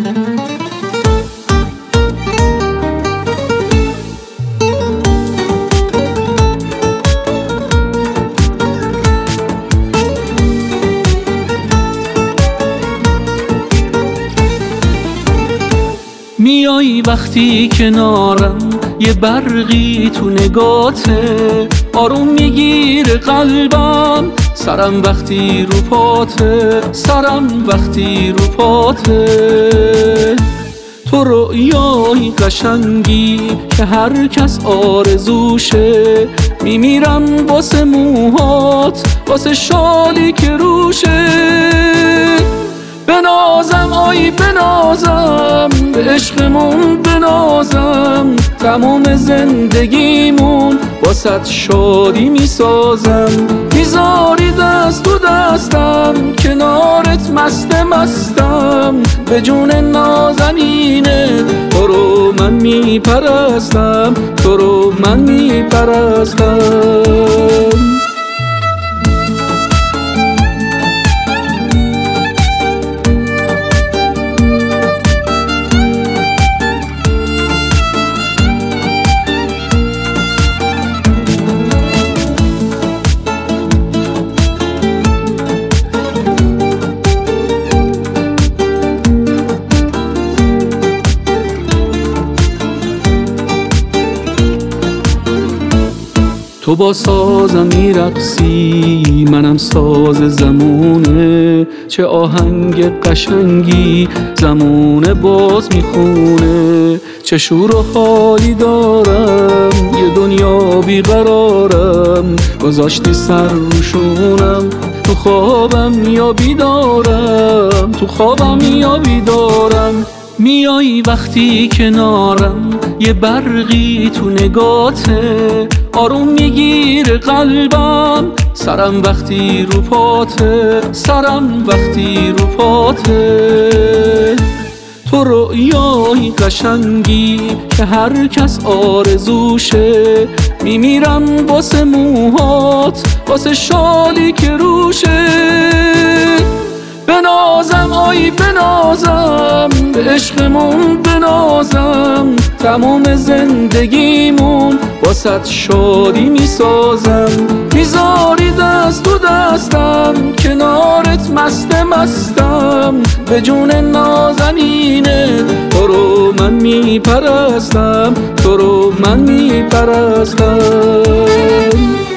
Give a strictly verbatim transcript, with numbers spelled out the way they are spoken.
میای وقتی کنارم، یه برقی تو نگاته، آروم میگیره قلبم، سرم وقتی رو پاته، سرم وقتی رو پاته. تو رویای قشنگی که هر کس آرزوشه، میمیرم واسه موهات، واسه شالی که روشه. بنازم آی بنازم، به عشقمون بنازم، تمام زندگیمون واسه شادی میسازم. میذاری دست تو دستم، کنارت مست مستم، به جون نازنینه تو رو من میپرستم، تو رو من میپرستم. تو با سازم میرقصی، منم ساز زمونه، چه آهنگ قشنگی زمونه باز میخونه. چه شور و حالی دارم، یه دنیا بیقرارم، گذاشتی سر روشونم، تو خوابم یا بیدارم، تو خوابم یا بیدارم. میای وقتی کنارم، یه برقی تو نگاته، آروم میگیره قلبم، سرم وقتی رو پاته، سرم وقتی رو پاته. تو رویای قشنگی که هر کس آرزوشه، میمیرم واسه موهات، واسه شالی که روشه. بنازم آی بنازم، به عشقمون بنازم، تمام زندگیمون واسه شادی میسازم. میذاری دست تو دستم، کنارت مست مستم، به جون نازنینه تو رو من میپرستم، تو رو من میپرستم.